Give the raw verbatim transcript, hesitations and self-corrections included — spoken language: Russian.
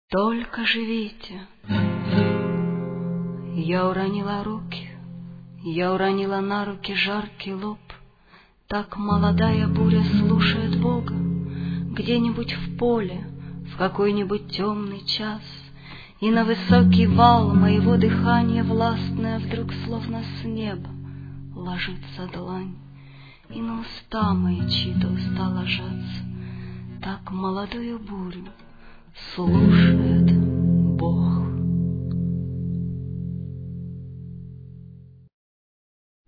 Только живите. Я уронила руки, я уронила на руки жаркий лоб. Так молодая буря слушает Бога где-нибудь в поле в какой-нибудь темный час, и на высокий вал моего дыхания властное вдруг словно с неба ложится длань, и на уста мои чьи-то уста ложатся. Так молодую бурю слушает